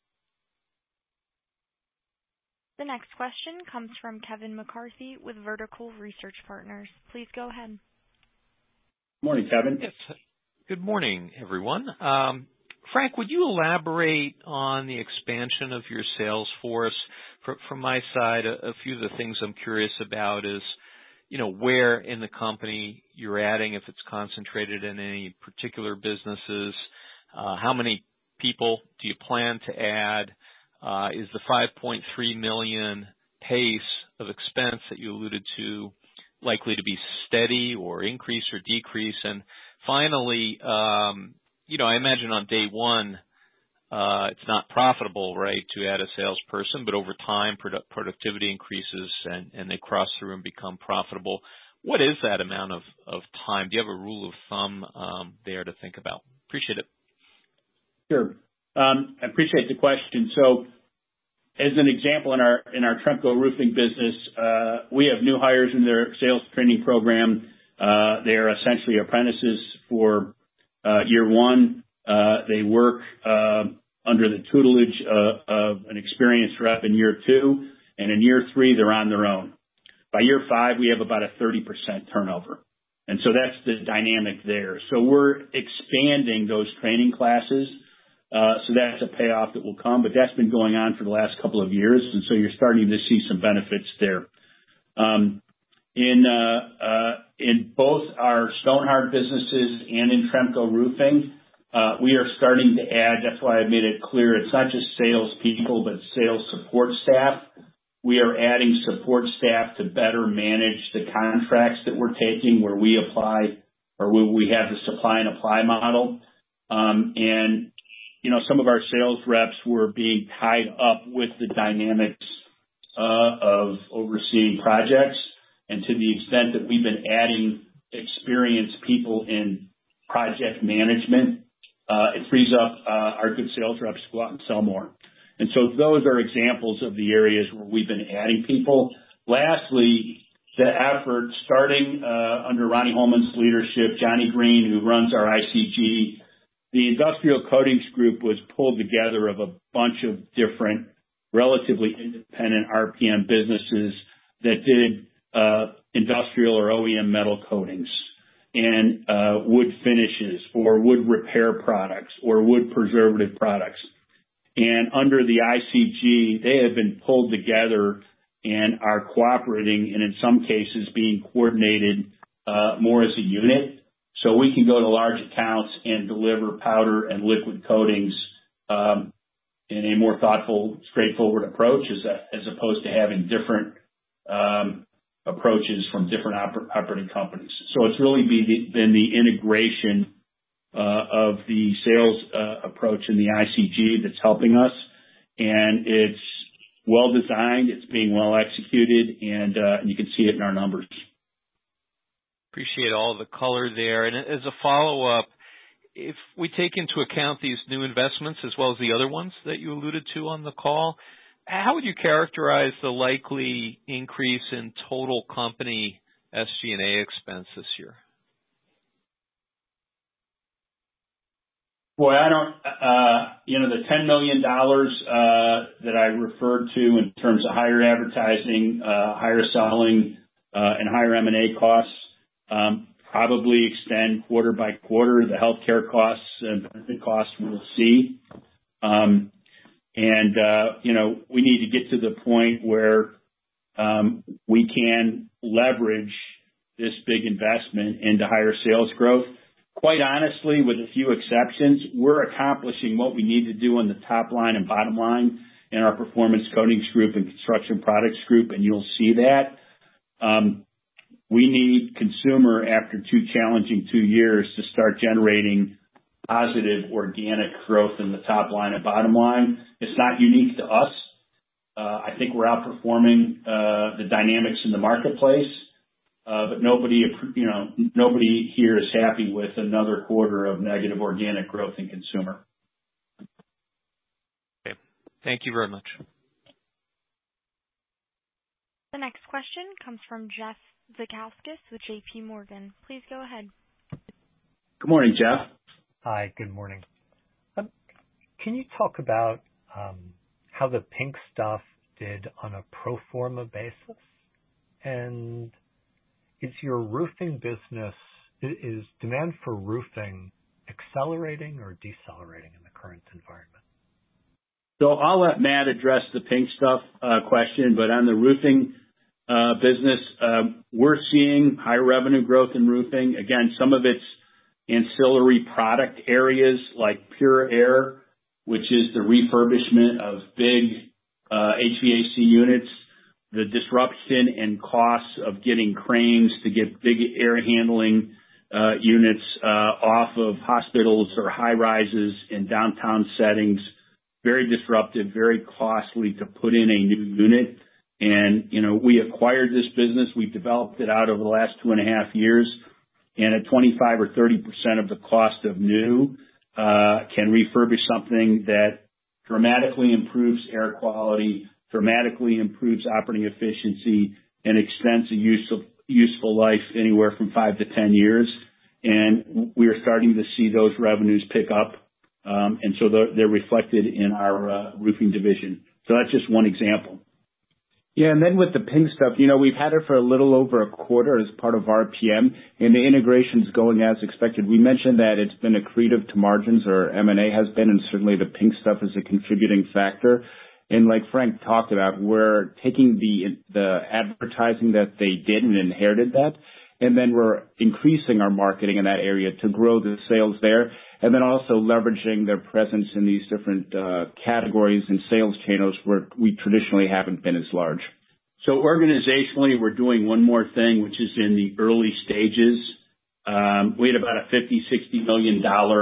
The next question comes from Kevin McCarthy with Vertical Research Partners. Please go ahead. Morning, Kevin. Yes. Good morning, everyone. Frank, would you elaborate on the expansion of your sales force? From my side, a few of the things I'm curious about is, where in the company you're adding, if it's concentrated in any particular businesses, how many people do you plan to add? Is the $5.3 million pace of expense that you alluded to likely to be steady or increase or decrease? And finally, I imagine on day one, it's not profitable, right, to add a salesperson, but over time, productivity increases and they cross through and become profitable. What is that amount of time? Do you have a rule of thumb there to think about? Appreciate it. Sure. I appreciate the question. So, as an example, in our Tremco roofing business, we have new hires in their sales training program. They are essentially apprentices for year one. They work under the tutelage of an experienced rep in year two, and in year three, they're on their own. By year 5, we have about a 30% turnover. And so that's the dynamic there. So we're expanding those training classes. So that's a payoff that will come, but that's been going on for the last couple of years, and so you're starting to see some benefits there. In both our Stonhard businesses and in Tremco Roofing, we are starting to add. That's why I made it clear it's not just salespeople, but sales support staff. We are adding support staff to better manage the contracts that we're taking, where we apply or where we have the supply and apply model. And some of our sales reps were being tied up with the dynamics of overseeing projects. And to the extent that we've been adding experienced people in project management, it frees up our good sales reps to go out and sell more. And so those are examples of the areas where we've been adding people. Lastly, the effort starting under Ronnie Holman's leadership, Johnny Green, who runs our ICG, the Industrial Coatings Group was pulled together of a bunch of different, relatively independent RPM businesses that did industrial or OEM metal coatings and wood finishes or wood repair products or wood preservative products. And under the ICG, they have been pulled together and are cooperating and in some cases being coordinated more as a unit. So we can go to large accounts and deliver powder and liquid coatings in a more thoughtful, straightforward approach as opposed to having different approaches from different operating companies. So it's really been the integration of the sales approach in the ICG that's helping us, and it's well designed, it's being well executed, and you can see it in our numbers. Appreciate all the color there. And as a follow-up, if we take into account these new investments as well as the other ones that you alluded to on the call, how would you characterize the likely increase in total company SG&A expense this year? Boy, I don't, the $10 million that I referred to in terms of higher advertising, higher selling, and higher M&A costs, probably extend quarter by quarter. The healthcare costs and benefit costs we'll see. We need to get to the point where we can leverage this big investment into higher sales growth. Quite honestly, with a few exceptions, we're accomplishing what we need to do on the top line and bottom line in our Performance Coatings Group and Construction Products Group, and you'll see that. We need Consumer, after two challenging 2 years, to start generating positive organic growth in the top line and bottom line. It's not unique to us. I think we're outperforming the dynamics in the marketplace, but nobody here is happy with another quarter of negative organic growth in Consumer. Okay. Thank you very much. The next question comes from Jeff Zekauskas with J.P. Morgan. Please go ahead. Good morning, Jeff. Hi, good morning. Can you talk about how the Pink Stuff did on a pro forma basis? And is your roofing business, is demand for roofing accelerating or decelerating in the current environment? So I'll let Matt address the Pink Stuff question, but on the roofing business, we're seeing high revenue growth in roofing. Again, some of it's ancillary product areas like Pure Air, which is the refurbishment of big HVAC units, the disruption and costs of getting cranes to get big air handling units off of hospitals or high rises in downtown settings. Very disruptive, very costly to put in a new unit. And, we acquired this business. We've developed it out over the last 2.5 years. And at 25 or 30% of the cost of new, can refurbish something that dramatically improves air quality, dramatically improves operating efficiency, and extends the useful life anywhere from 5 to 10 years. And we are starting to see those revenues pick up. And so they're reflected in our roofing division. So that's just one example. Yeah, and then with the Pink Stuff, we've had it for a little over a quarter as part of RPM, and the integration's going as expected. We mentioned that it's been accretive to margins, or M&A has been, and certainly the Pink Stuff is a contributing factor. And like Frank talked about, we're taking the advertising that they did and inherited that, and then we're increasing our marketing in that area to grow the sales there, and then also leveraging their presence in these different categories and sales channels where we traditionally haven't been as large. So organizationally, we're doing one more thing, which is in the early stages. We had about a $50-60 million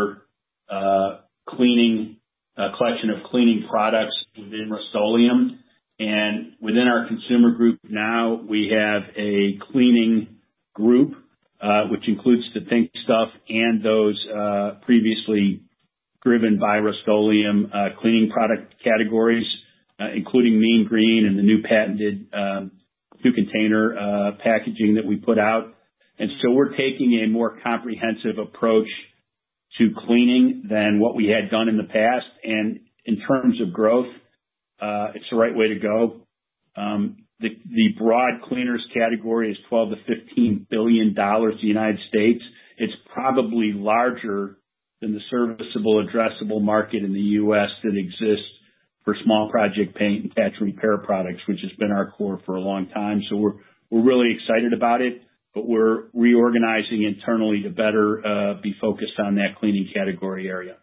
collection of cleaning products within Rust-Oleum. And within our Consumer Group now, we have a cleaning group, which includes the Pink Stuff and those previously driven by Rust-Oleum cleaning product categories, including Mean Green and the new patented 2-container packaging that we put out. And so we're taking a more comprehensive approach to cleaning than what we had done in the past. And in terms of growth, it's the right way to go. The broad cleaners category is $12 to $15 billion in the United States. It's probably larger than the serviceable addressable market in the U.S. that exists for small project paint and patch and repair products, which has been our core for a long time. So we're really excited about it, but we're reorganizing internally to better be focused on that cleaning category area.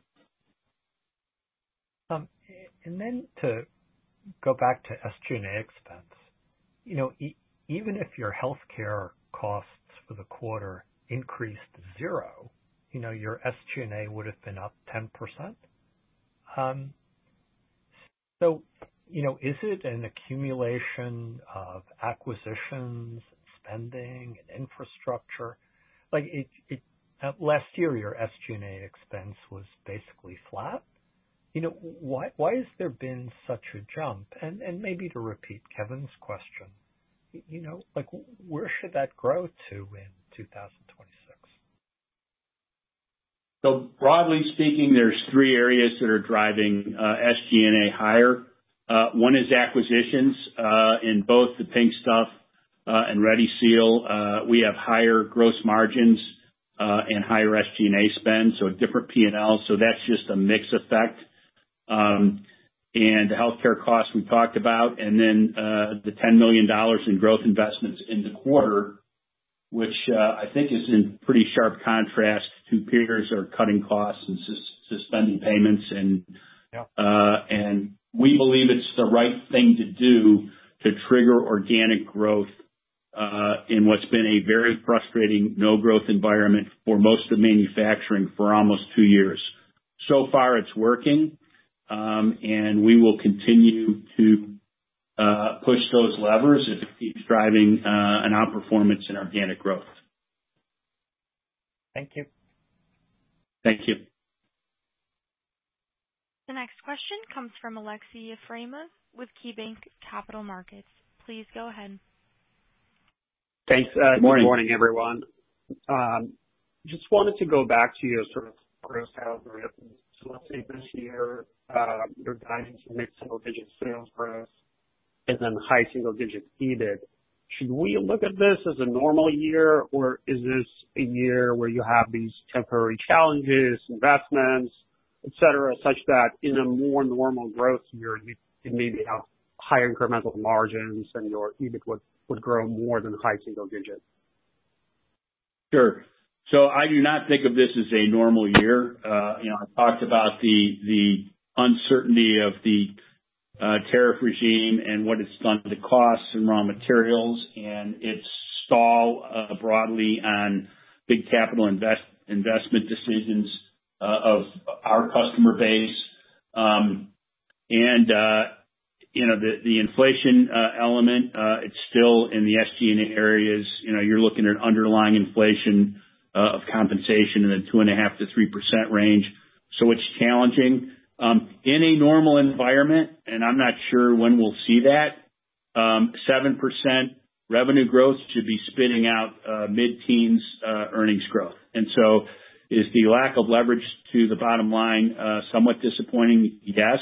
And then to go back to SG&A expense, even if your healthcare costs for the quarter increased 0, your SG&A would have been up 10%. So, is it an accumulation of acquisitions, spending, and infrastructure? Last year, your SG&A expense was basically flat. Why has there been such a jump? And maybe to repeat Kevin's question, where should that grow to in 2026? So broadly speaking, there's 3 areas that are driving SG&A higher. One is acquisitions in both the Pink Stuff and Ready Seal. We have higher gross margins and higher SG&A spend, so a different P&L. So that's just a mix effect. And the healthcare costs we talked about, and then the $10 million in growth investments in the quarter, which I think is in pretty sharp contrast to peers are cutting costs and suspending payments. And we believe it's the right thing to do to trigger organic growth in what's been a very frustrating no-growth environment for most of manufacturing for almost 2 years. So far, it's working, and we will continue to push those levers if it keeps driving an outperformance in organic growth. Thank you. Thank you. The next question comes from Aleksey Yefremov with KeyBanc Capital Markets. Please go ahead. Thanks. Good morning, everyone. Just wanted to go back to your sort of growth algorithm. So let's say this year, your guidance is mid-single-digit sales growth and then high single-digit EBIT. Should we look at this as a normal year, or is this a year where you have these temporary challenges, investments, et cetera, such that in a more normal growth year, you maybe have higher incremental margins and your EBIT would grow more than high single-digit? Sure. So I do not think of this as a normal year. I talked about the uncertainty of the tariff regime and what it's done to costs and raw materials, and its stall broadly on big capital investment decisions of our customer base. The inflation element, it's still in the SG&A areas. You're looking at underlying inflation of compensation in the 2.5% to 3% range. So it's challenging. In a normal environment, and I'm not sure when we'll see that, 7% revenue growth should be spitting out mid-teens earnings growth. And so is the lack of leverage to the bottom line somewhat disappointing? Yes.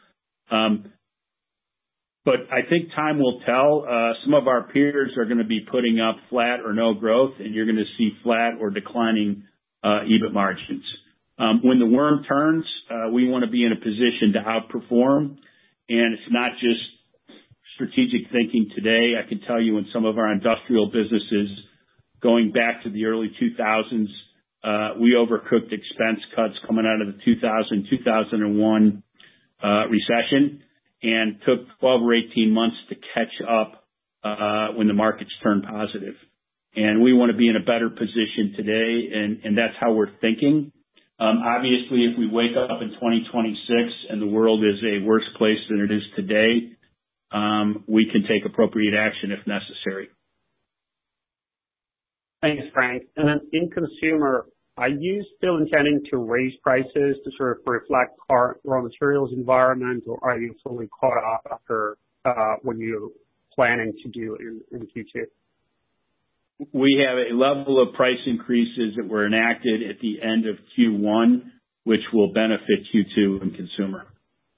But I think time will tell. Some of our peers are going to be putting up flat or no growth, and you're going to see flat or declining EBIT margins. When the worm turns, we want to be in a position to outperform, and it's not just strategic thinking today. I can tell you in some of our industrial businesses, going back to the early 2000s, we overcooked expense cuts coming out of the 2001 recession and took 12 or 18 months to catch up when the markets turned positive. And we want to be in a better position today, and that's how we're thinking. Obviously, if we wake up in 2026 and the world is a worse place than it is today, we can take appropriate action if necessary. Thanks, Frank. And then in consumer, are you still intending to raise prices to sort of reflect our raw materials environment, or are you fully caught up after what you're planning to do in Q2? We have a level of price increases that were enacted at the end of Q1, which will benefit Q2 in consumer.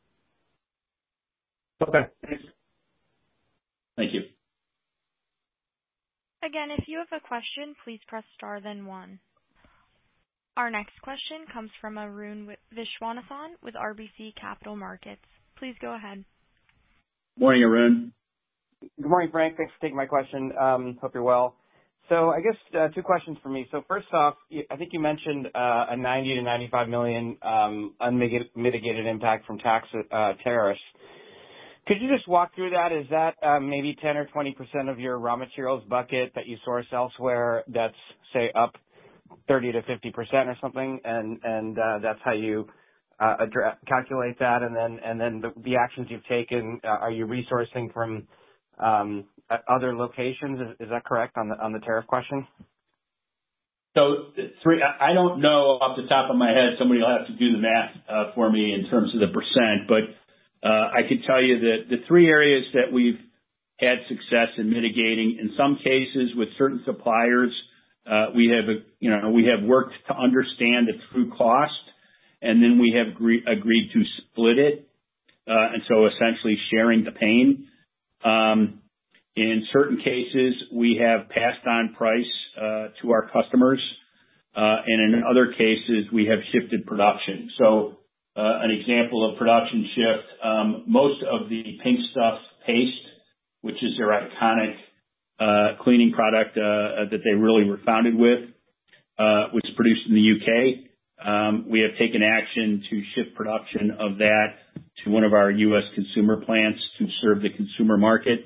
Okay, thanks. Thank you. Again, if you have a question, please press star then one. Our next question comes from Arun Viswanathan with RBC Capital Markets. Please go ahead. Morning, Arun. Good morning, Frank. Thanks for taking my question. Hope you're well. So I guess two questions for me. So first off, I think you mentioned a $90 to $95 million unmitigated impact from tariffs. Could you just walk through that? Is that maybe 10 or 20% of your raw materials bucket that you source elsewhere that's, say, up 30 to 50% or something, and that's how you calculate that? And then the actions you've taken, are you resourcing from other locations? Is that correct on the tariff question? So I don't know off the top of my head. Somebody will have to do the math for me in terms of the percent, but I could tell you that the three areas that we've had success in mitigating, in some cases with certain suppliers, we have worked to understand the true cost, and then we have agreed to split it, and so essentially sharing the pain. In certain cases, we have passed on price to our customers, and in other cases, we have shifted production. So an example of production shift, most of the Pink Stuff paste, which is their iconic cleaning product that they really were founded with, was produced in the UK. We have taken action to shift production of that to one of our U.S. consumer plants to serve the consumer market.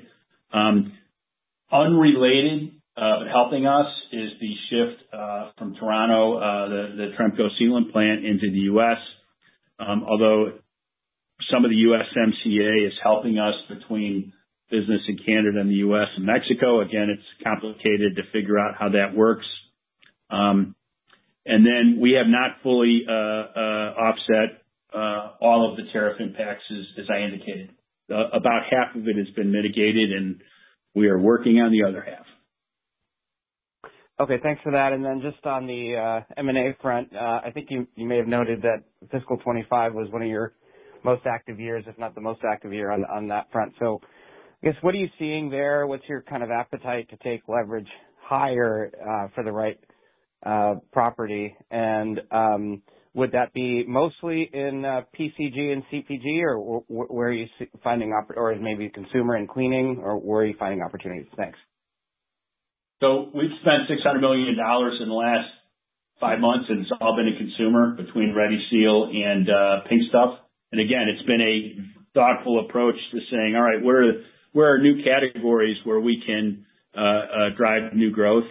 Unrelated, but helping us is the shift from Toronto, the Tremco sealant plant, into the U.S. Although some of the USMCA is helping us between business in Canada and the U.S. and Mexico. Again, it's complicated to figure out how that works. And then we have not fully offset all of the tariff impacts, as I indicated. About half of it has been mitigated, and we are working on the other half. Okay, thanks for that. And then just on the M&A front, I think you may have noted that fiscal 25 was one of your most active years, if not the most active year on that front. So I guess what are you seeing there? What's your kind of appetite to take leverage higher for the right property? And would that be mostly in PCG and CPG, or where are you finding or maybe consumer and cleaning, or where are you finding opportunities? Thanks. So we've spent $600 million in the last 5 months, and it's all been in consumer between Ready Seal and Pink Stuff. And again, it's been a thoughtful approach to saying, all right, where are new categories where we can drive new growth?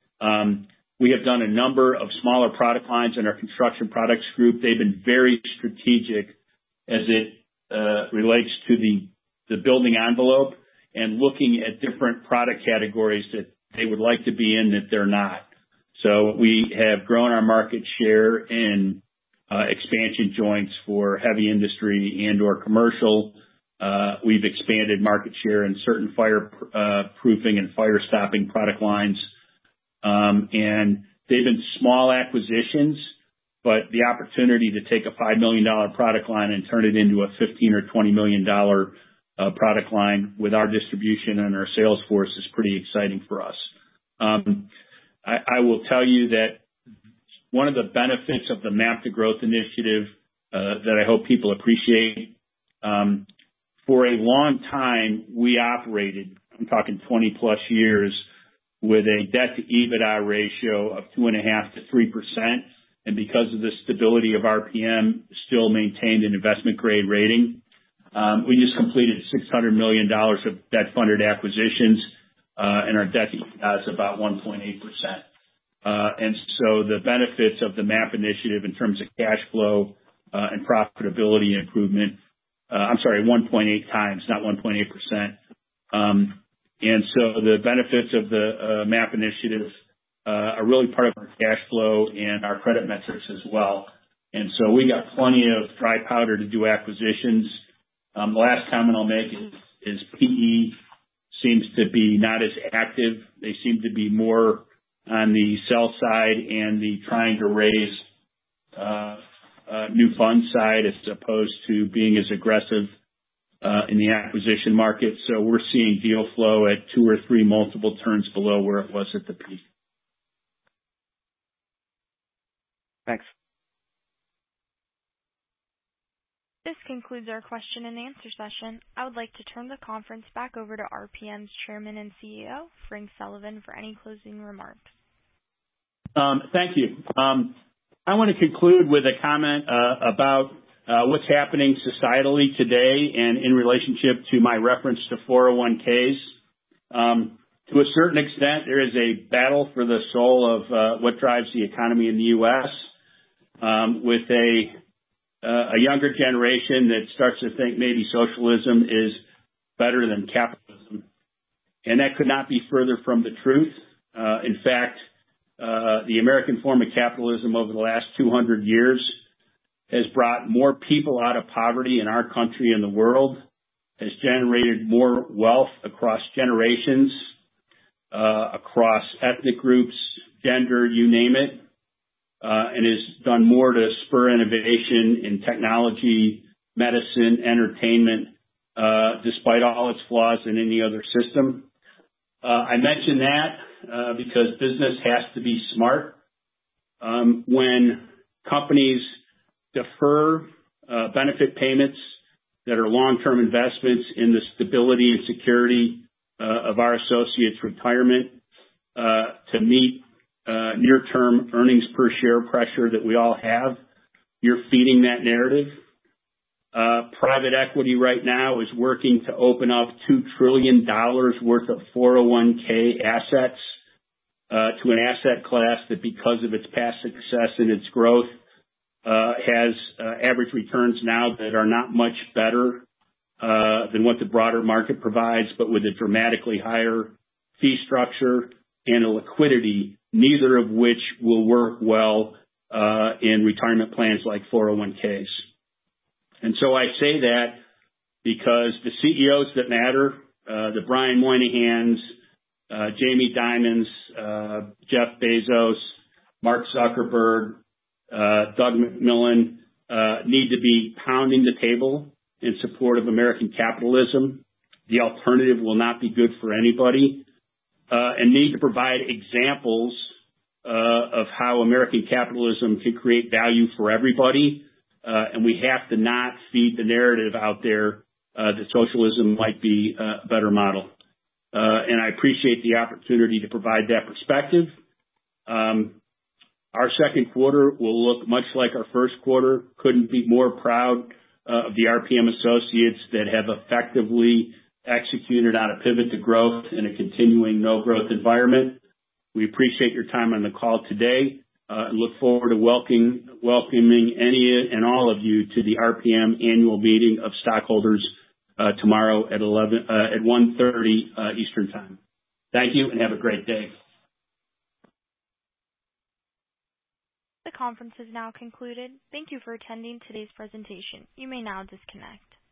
We have done a number of smaller product lines in our construction products group. They've been very strategic as it relates to the building envelope and looking at different product categories that they would like to be in that they're not. So we have grown our market share in expansion joints for heavy industry and or commercial. We've expanded market share in certain fireproofing and fire stopping product lines. And they've been small acquisitions, but the opportunity to take a $5 million product line and turn it into a $15 or $20 million product line with our distribution and our sales force is pretty exciting for us. I will tell you that one of the benefits of the MAP to Growth initiative that I hope people appreciate, for a long time we operated, I'm talking 20 plus years, with a debt to EBITDA ratio of 2.5 to 3%. And because of the stability of RPM, still maintained an investment grade rating. We just completed $600 million of debt funded acquisitions, and our debt to EBITDA is about 1.8%. And so the benefits of the MAP initiative in terms of cash flow and profitability improvement, 1.8 times, not 1.8%. And so the benefits of the MAP initiative are really part of our cash flow and our credit metrics as well. And so we got plenty of dry powder to do acquisitions. The last comment I'll make is PE seems to be not as active. They seem to be more on the sell side and the trying to raise new fund side as opposed to being as aggressive in the acquisition market. So we're seeing deal flow at 2 or 3 multiple turns below where it was at the peak. Thanks. This concludes our question and answer session. I would like to turn the conference back over to RPM's Chairman and CEO, Frank Sullivan, for any closing remarks. Thank you. I want to conclude with a comment about what's happening societally today and in relationship to my reference to 401ks. To a certain extent, there is a battle for the soul of what drives the economy in the U.S. With a younger generation that starts to think maybe socialism is better than capitalism. And that could not be further from the truth. In fact, the American form of capitalism over the last 200 years has brought more people out of poverty in our country and the world, has generated more wealth across generations, across ethnic groups, gender, you name it, and has done more to spur innovation in technology, medicine, entertainment, despite all its flaws in any other system. I mention that because business has to be smart. When companies defer benefit payments that are long-term investments in the stability and security of our associates' retirement to meet near-term earnings per share pressure that we all have, you're feeding that narrative. Private equity right now is working to open up $2 trillion worth of 401k assets to an asset class that, because of its past success and its growth, has average returns now that are not much better than what the broader market provides, but with a dramatically higher fee structure and a liquidity, neither of which will work well in retirement plans like 401ks. And so I say that because the CEOs that matter, the Brian Moynihans, Jamie Dimons, Jeff Bezos, Mark Zuckerberg, Doug McMillon, need to be pounding the table in support of American capitalism. The alternative will not be good for anybody, and need to provide examples of how American capitalism can create value for everybody. And we have to not feed the narrative out there that socialism might be a better model. And I appreciate the opportunity to provide that perspective. Our second quarter will look much like our first quarter. Couldn't be more proud of the RPM associates that have effectively executed on a pivot to growth in a continuing no-growth environment. We appreciate your time on the call today and look forward to welcoming any and all of you to the RPM annual meeting of stockholders tomorrow at 1:30 Eastern Time. Thank you and have a great day. The conference is now concluded. Thank you for attending today's presentation. You may now disconnect.